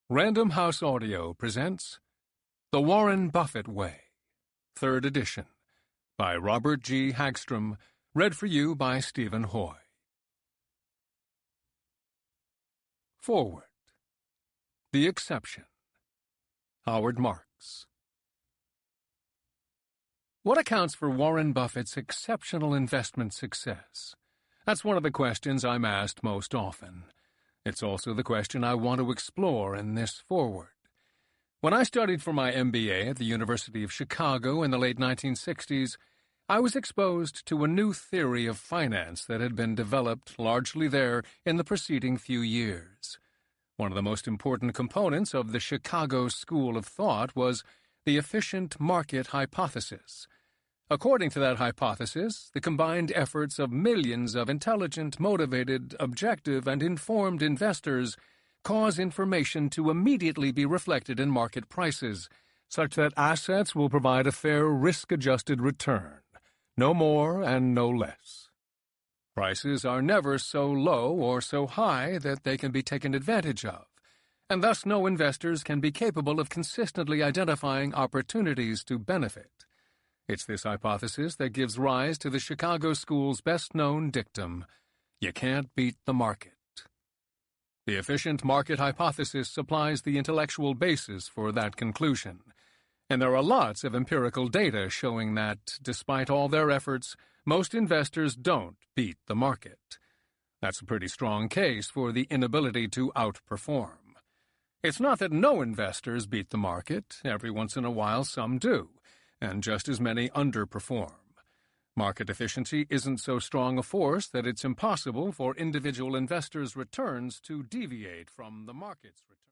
Random House Audio presents The Warren Buffett Way, 3rd edition, by Robert G. Hagstrom, read for you by Stephen Hoy. Forward. The Exception. Howard Marks. What accounts for Warren Buffett's exceptional investment success? That's one of the questions I'm asked most often. It's also the question I want to explore in this foreword. When I studied for my MBA at the University of Chicago in the late 1960s, I was exposed to a new theory of finance that had been developed largely there in the preceding few years. One of the most important components of the Chicago School of Thought was the efficient market hypothesis. According to that hypothesis, the combined efforts of millions of intelligent, motivated, objective, and informed investors cause information to immediately be reflected in market prices, such that assets will provide a fair risk-adjusted return, no more and no less. Prices are never so low or so high that they can be taken advantage of, and thus no investors can be capable of consistently identifying opportunities to benefit. It's this hypothesis that gives rise to the Chicago School's best-known dictum, "You can't beat the market." The efficient market hypothesis supplies the intellectual basis for that conclusion, and there are lots of empirical data showing that, despite all their efforts, most investors don't beat the market. That's a pretty strong case for the inability to outperform. It's not that no investors beat the market. Every once in a while some do, and just as many underperform. Market efficiency isn't so strong a force that it's impossible for individual investors' returns to deviate from the market's return.